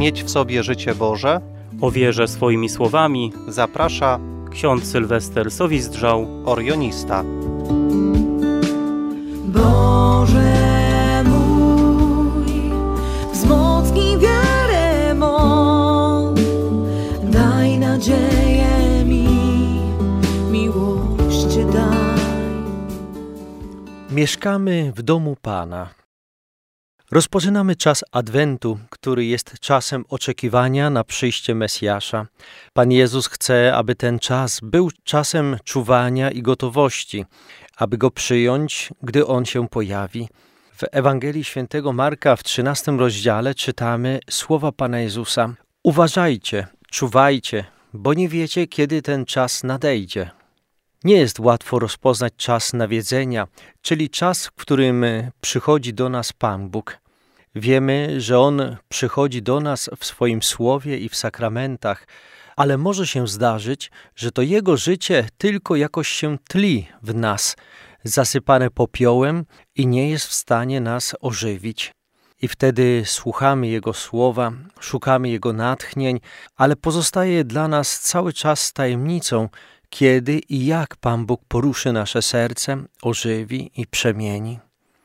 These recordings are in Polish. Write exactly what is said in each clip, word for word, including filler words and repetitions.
mieć w sobie życie Boże, o wierze swoimi słowami zaprasza ksiądz Sylwester Sowizdrzał, orionista. Boże mój, wzmocnij wiarę mą, daj nadzieję mi, miłość daj. Mieszkamy w domu Pana. Rozpoczynamy czas Adwentu, który jest czasem oczekiwania na przyjście Mesjasza. Pan Jezus chce, aby ten czas był czasem czuwania i gotowości, aby Go przyjąć, gdy On się pojawi. W Ewangelii Świętego Marka w trzynastym rozdziale czytamy słowa Pana Jezusa. Uważajcie, czuwajcie, bo nie wiecie, kiedy ten czas nadejdzie. Nie jest łatwo rozpoznać czas nawiedzenia, czyli czas, w którym przychodzi do nas Pan Bóg. Wiemy, że On przychodzi do nas w swoim słowie i w sakramentach, ale może się zdarzyć, że to Jego życie tylko jakoś się tli w nas, zasypane popiołem i nie jest w stanie nas ożywić. I wtedy słuchamy Jego słowa, szukamy Jego natchnień, ale pozostaje dla nas cały czas tajemnicą, kiedy i jak Pan Bóg poruszy nasze serce, ożywi i przemieni.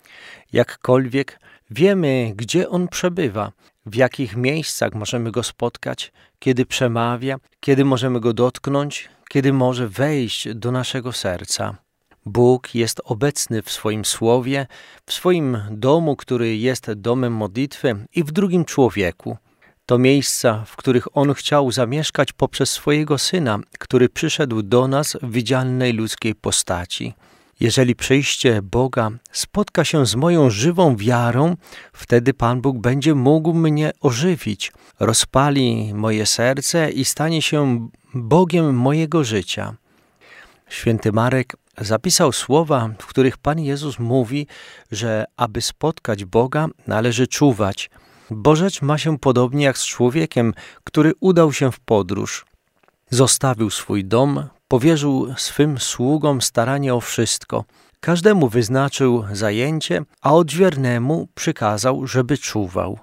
Jakkolwiek wiemy, gdzie On przebywa, w jakich miejscach możemy Go spotkać, kiedy przemawia, kiedy możemy Go dotknąć, kiedy może wejść do naszego serca. Bóg jest obecny w swoim słowie, w swoim domu, który jest domem modlitwy i w drugim człowieku. To miejsca, w których On chciał zamieszkać poprzez swojego Syna, który przyszedł do nas w widzialnej ludzkiej postaci. Jeżeli przyjście Boga spotka się z moją żywą wiarą, wtedy Pan Bóg będzie mógł mnie ożywić, rozpali moje serce i stanie się Bogiem mojego życia. Święty Marek zapisał słowa, w których Pan Jezus mówi, że aby spotkać Boga, należy czuwać, bo rzecz ma się podobnie jak z człowiekiem, który udał się w podróż. Zostawił swój dom, powierzył swym sługom staranie o wszystko. Każdemu wyznaczył zajęcie, a odźwiernemu przykazał, żeby czuwał.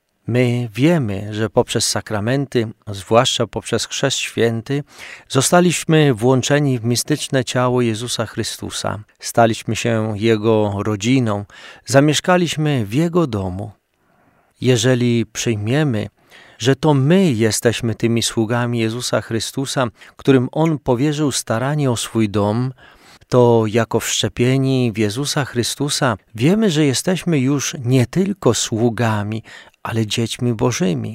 My wiemy, że poprzez sakramenty, zwłaszcza poprzez Chrzest Święty, zostaliśmy włączeni w mistyczne ciało Jezusa Chrystusa. Staliśmy się Jego rodziną, zamieszkaliśmy w Jego domu. Jeżeli przyjmiemy, że to my jesteśmy tymi sługami Jezusa Chrystusa, którym On powierzył staranie o swój dom, to jako wszczepieni w Jezusa Chrystusa wiemy, że jesteśmy już nie tylko sługami, ale dziećmi Bożymi.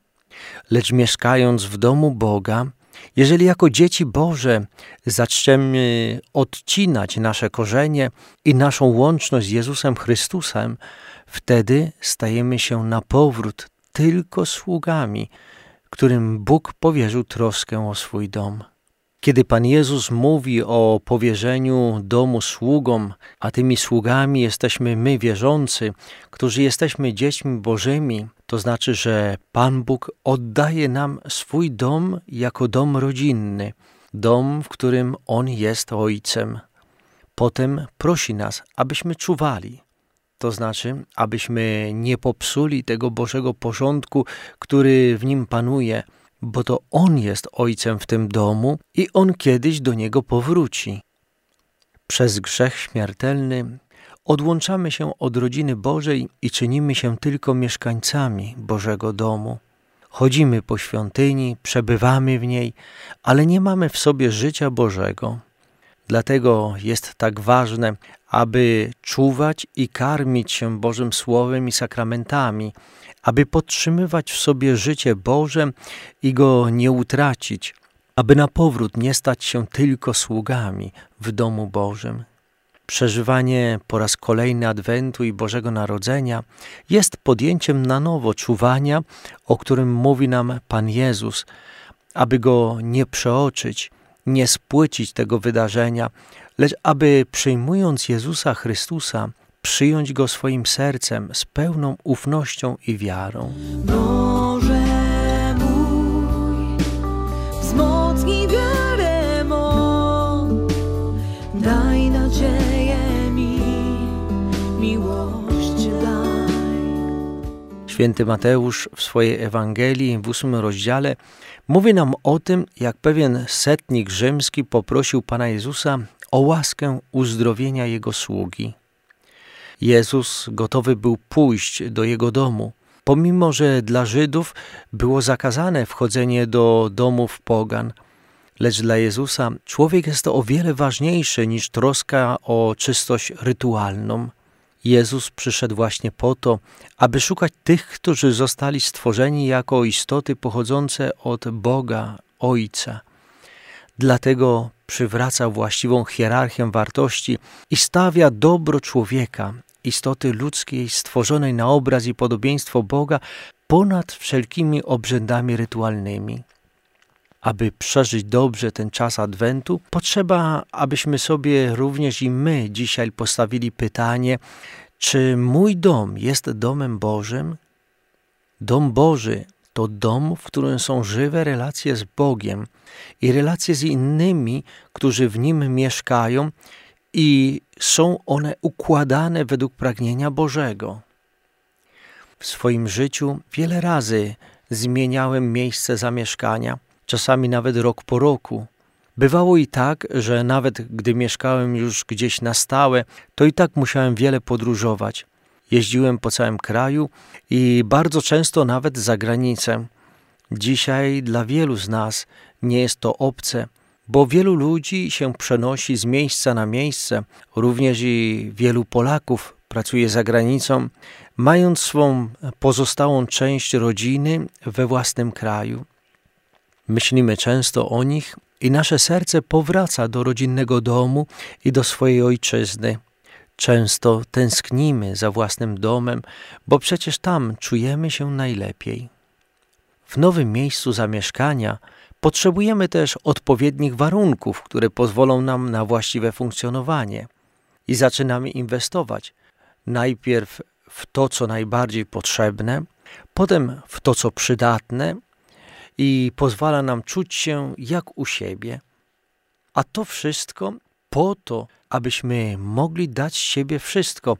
Lecz mieszkając w domu Boga, jeżeli jako dzieci Boże zaczniemy odcinać nasze korzenie i naszą łączność z Jezusem Chrystusem, wtedy stajemy się na powrót tylko sługami, którym Bóg powierzył troskę o swój dom. Kiedy Pan Jezus mówi o powierzeniu domu sługom, a tymi sługami jesteśmy my wierzący, którzy jesteśmy dziećmi Bożymi, to znaczy, że Pan Bóg oddaje nam swój dom jako dom rodzinny, dom, w którym On jest Ojcem. Potem prosi nas, abyśmy czuwali. To znaczy, abyśmy nie popsuli tego Bożego porządku, który w nim panuje, bo to On jest Ojcem w tym domu i On kiedyś do niego powróci. Przez grzech śmiertelny odłączamy się od rodziny Bożej i czynimy się tylko mieszkańcami Bożego domu. Chodzimy po świątyni, przebywamy w niej, ale nie mamy w sobie życia Bożego. Dlatego jest tak ważne, aby czuwać i karmić się Bożym Słowem i sakramentami, aby podtrzymywać w sobie życie Boże i go nie utracić, aby na powrót nie stać się tylko sługami w domu Bożym. Przeżywanie po raz kolejny Adwentu i Bożego Narodzenia jest podjęciem na nowo czuwania, o którym mówi nam Pan Jezus, aby go nie przeoczyć, nie spłycić tego wydarzenia, lecz aby przyjmując Jezusa Chrystusa, przyjąć Go swoim sercem z pełną ufnością i wiarą. Boże mój, wzmocnij wiarę mą, daj nadzieję mi, miłość daj. Święty Mateusz w swojej Ewangelii w ósmym rozdziale mówi nam o tym, jak pewien setnik rzymski poprosił Pana Jezusa o łaskę uzdrowienia jego sługi. Jezus gotowy był pójść do jego domu, pomimo że dla Żydów było zakazane wchodzenie do domów pogan. Lecz dla Jezusa człowiek jest to o wiele ważniejszy niż troska o czystość rytualną. Jezus przyszedł właśnie po to, aby szukać tych, którzy zostali stworzeni jako istoty pochodzące od Boga, Ojca. Dlatego przywraca właściwą hierarchię wartości i stawia dobro człowieka, istoty ludzkiej stworzonej na obraz i podobieństwo Boga, ponad wszelkimi obrzędami rytualnymi. Aby przeżyć dobrze ten czas Adwentu, potrzeba, abyśmy sobie również i my dzisiaj postawili pytanie, czy mój dom jest domem Bożym? Dom Boży to dom, w którym są żywe relacje z Bogiem i relacje z innymi, którzy w nim mieszkają i są one układane według pragnienia Bożego. W swoim życiu wiele razy zmieniałem miejsce zamieszkania, czasami nawet rok po roku. Bywało i tak, że nawet gdy mieszkałem już gdzieś na stałe, to i tak musiałem wiele podróżować. Jeździłem po całym kraju i bardzo często nawet za granicę. Dzisiaj dla wielu z nas nie jest to obce, bo wielu ludzi się przenosi z miejsca na miejsce, również i wielu Polaków pracuje za granicą, mając swą pozostałą część rodziny we własnym kraju. Myślimy często o nich i nasze serce powraca do rodzinnego domu i do swojej ojczyzny. Często tęsknimy za własnym domem, bo przecież tam czujemy się najlepiej. W nowym miejscu zamieszkania potrzebujemy też odpowiednich warunków, które pozwolą nam na właściwe funkcjonowanie. I zaczynamy inwestować. Najpierw w to, co najbardziej potrzebne, potem w to, co przydatne i pozwala nam czuć się jak u siebie. A to wszystko po to, abyśmy mogli dać z siebie wszystko,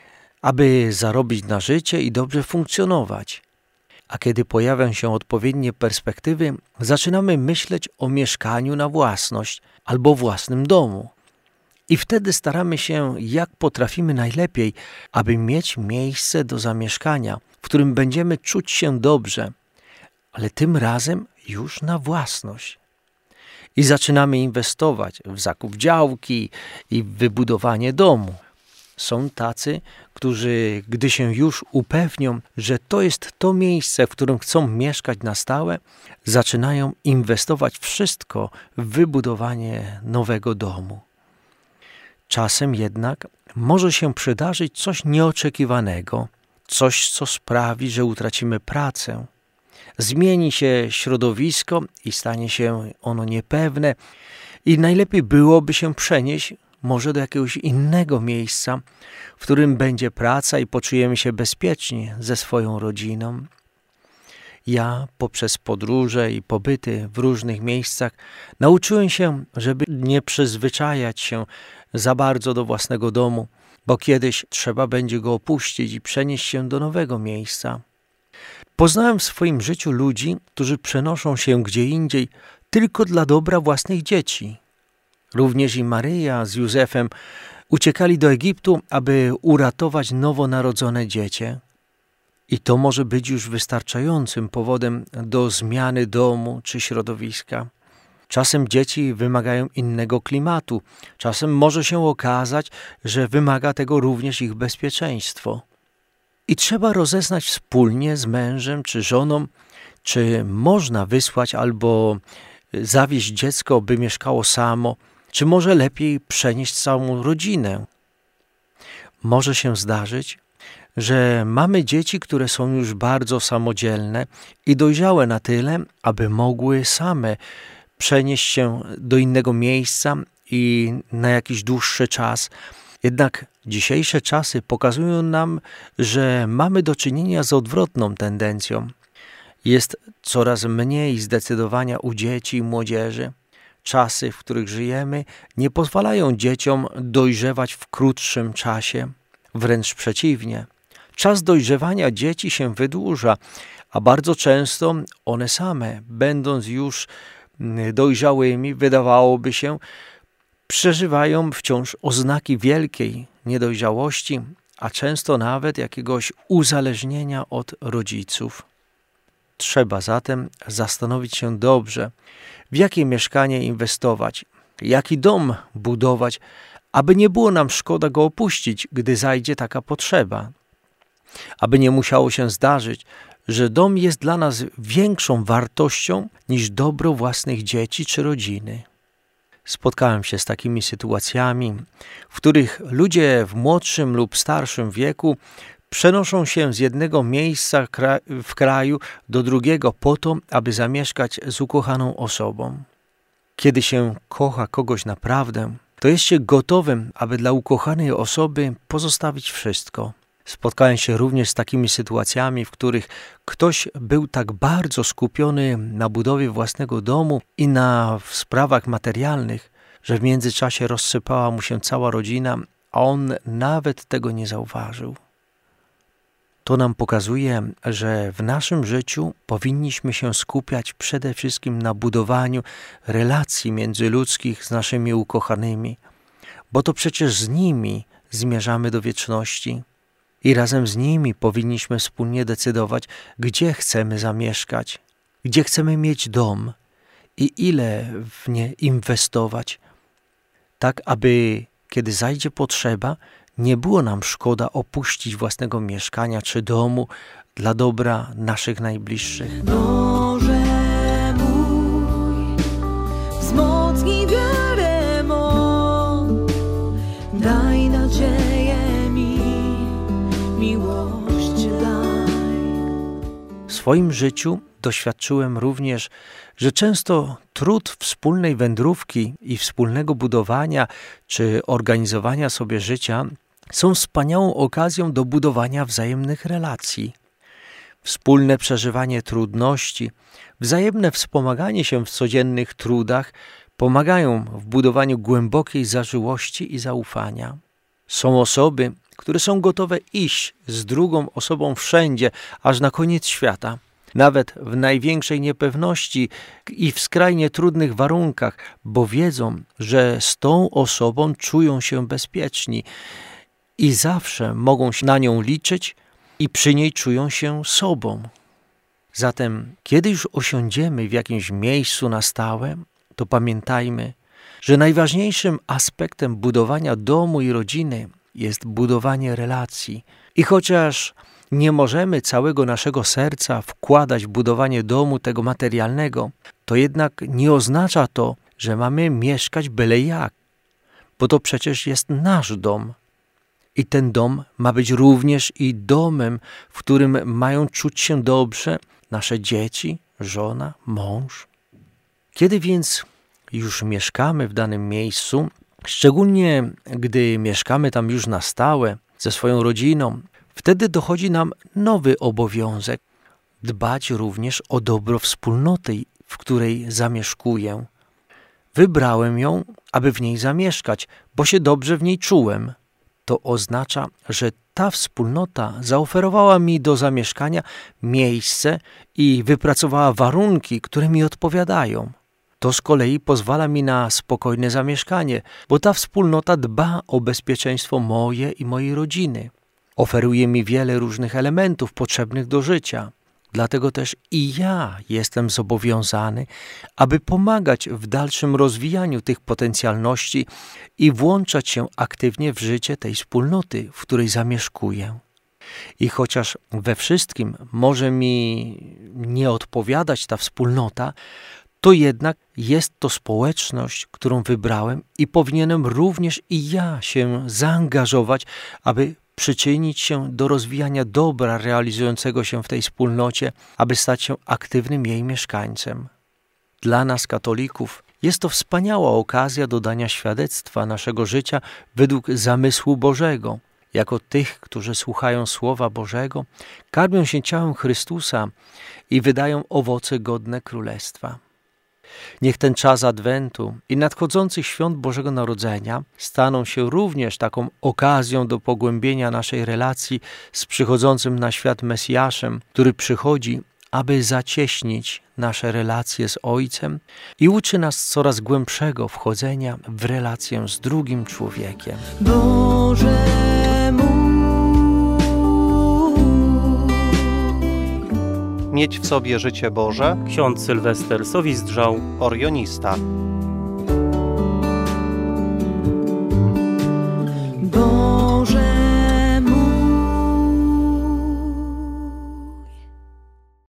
aby zarobić na życie i dobrze funkcjonować. A kiedy pojawią się odpowiednie perspektywy, zaczynamy myśleć o mieszkaniu na własność albo własnym domu. I wtedy staramy się, jak potrafimy najlepiej, aby mieć miejsce do zamieszkania, w którym będziemy czuć się dobrze, ale tym razem już na własność. I zaczynamy inwestować w zakup działki i w wybudowanie domu. Są tacy, którzy, gdy się już upewnią, że to jest to miejsce, w którym chcą mieszkać na stałe, zaczynają inwestować wszystko w wybudowanie nowego domu. Czasem jednak może się przydarzyć coś nieoczekiwanego, coś, co sprawi, że utracimy pracę. Zmieni się środowisko i stanie się ono niepewne i najlepiej byłoby się przenieść może do jakiegoś innego miejsca, w którym będzie praca i poczujemy się bezpiecznie ze swoją rodziną. Ja poprzez podróże i pobyty w różnych miejscach nauczyłem się, żeby nie przyzwyczajać się za bardzo do własnego domu, bo kiedyś trzeba będzie go opuścić i przenieść się do nowego miejsca. Poznałem w swoim życiu ludzi, którzy przenoszą się gdzie indziej tylko dla dobra własnych dzieci. Również i Maryja z Józefem uciekali do Egiptu, aby uratować nowonarodzone dziecię. I to może być już wystarczającym powodem do zmiany domu czy środowiska. Czasem dzieci wymagają innego klimatu. Czasem może się okazać, że wymaga tego również ich bezpieczeństwo. I trzeba rozeznać wspólnie z mężem czy żoną, czy można wysłać albo zawieźć dziecko, by mieszkało samo, czy może lepiej przenieść całą rodzinę. Może się zdarzyć, że mamy dzieci, które są już bardzo samodzielne i dojrzałe na tyle, aby mogły same przenieść się do innego miejsca i na jakiś dłuższy czas. Jednak dzisiejsze czasy pokazują nam, że mamy do czynienia z odwrotną tendencją. Jest coraz mniej zdecydowania u dzieci i młodzieży. Czasy, w których żyjemy, nie pozwalają dzieciom dojrzewać w krótszym czasie. Wręcz przeciwnie. czas dojrzewania dzieci się wydłuża, a bardzo często one same, będąc już dojrzałymi, wydawałoby się, przeżywają wciąż oznaki wielkiej niedojrzałości, a często nawet jakiegoś uzależnienia od rodziców. Trzeba zatem zastanowić się dobrze, w jakie mieszkanie inwestować, jaki dom budować, aby nie było nam szkoda go opuścić, gdy zajdzie taka potrzeba. Aby nie musiało się zdarzyć, że dom jest dla nas większą wartością niż dobro własnych dzieci czy rodziny. Spotkałem się z takimi sytuacjami, w których ludzie w młodszym lub starszym wieku przenoszą się z jednego miejsca w kraju do drugiego po to, aby zamieszkać z ukochaną osobą. Kiedy się kocha kogoś naprawdę, to jest się gotowym, aby dla ukochanej osoby pozostawić wszystko. Spotkałem się również z takimi sytuacjami, w których ktoś był tak bardzo skupiony na budowie własnego domu i na sprawach materialnych, że w międzyczasie rozsypała mu się cała rodzina, a on nawet tego nie zauważył. To nam pokazuje, że w naszym życiu powinniśmy się skupiać przede wszystkim na budowaniu relacji międzyludzkich z naszymi ukochanymi, bo to przecież z nimi zmierzamy do wieczności i razem z nimi powinniśmy wspólnie decydować, gdzie chcemy zamieszkać, gdzie chcemy mieć dom i ile w nie inwestować, tak aby kiedy zajdzie potrzeba, nie było nam szkoda opuścić własnego mieszkania czy domu dla dobra naszych najbliższych. Boże mój, wzmocnij wiarę mą, daj nadzieję mi, miłość daj. W swoim życiu doświadczyłem również, że często trud wspólnej wędrówki i wspólnego budowania czy organizowania sobie życia są wspaniałą okazją do budowania wzajemnych relacji. Wspólne przeżywanie trudności, wzajemne wspomaganie się w codziennych trudach pomagają w budowaniu głębokiej zażyłości i zaufania. Są osoby, które są gotowe iść z drugą osobą wszędzie, aż na koniec świata, nawet w największej niepewności i w skrajnie trudnych warunkach, bo wiedzą, że z tą osobą czują się bezpieczni i zawsze mogą się na nią liczyć i przy niej czują się sobą. Zatem, kiedy już osiądziemy w jakimś miejscu na stałe, to pamiętajmy, że najważniejszym aspektem budowania domu i rodziny jest budowanie relacji. I chociaż nie możemy całego naszego serca wkładać w budowanie domu tego materialnego, to jednak nie oznacza to, że mamy mieszkać byle jak, bo to przecież jest nasz dom. I ten dom ma być również i domem, w którym mają czuć się dobrze nasze dzieci, żona, mąż. Kiedy więc już mieszkamy w danym miejscu, szczególnie gdy mieszkamy tam już na stałe ze swoją rodziną, wtedy dochodzi nam nowy obowiązek – dbać również o dobro wspólnoty, w której zamieszkuję. Wybrałem ją, aby w niej zamieszkać, bo się dobrze w niej czułem. To oznacza, że ta wspólnota zaoferowała mi do zamieszkania miejsce i wypracowała warunki, które mi odpowiadają. To z kolei pozwala mi na spokojne zamieszkanie, bo ta wspólnota dba o bezpieczeństwo moje i mojej rodziny. Oferuje mi wiele różnych elementów potrzebnych do życia. Dlatego też i ja jestem zobowiązany, aby pomagać w dalszym rozwijaniu tych potencjalności i włączać się aktywnie w życie tej wspólnoty, w której zamieszkuję. I chociaż we wszystkim może mi nie odpowiadać ta wspólnota, to jednak jest to społeczność, którą wybrałem i powinienem również i ja się zaangażować, aby przyczynić się do rozwijania dobra realizującego się w tej wspólnocie, aby stać się aktywnym jej mieszkańcem. Dla nas, katolików, jest to wspaniała okazja do dania świadectwa naszego życia według zamysłu Bożego. Jako tych, którzy słuchają Słowa Bożego, karmią się ciałem Chrystusa i wydają owoce godne Królestwa. Niech ten czas Adwentu i nadchodzących świąt Bożego Narodzenia staną się również taką okazją do pogłębienia naszej relacji z przychodzącym na świat Mesjaszem, który przychodzi, aby zacieśnić nasze relacje z Ojcem i uczy nas coraz głębszego wchodzenia w relację z drugim człowiekiem. Boże mój. Mieć w sobie życie Boże. Ksiądz Sylwester Sowizdrzał. Orionista.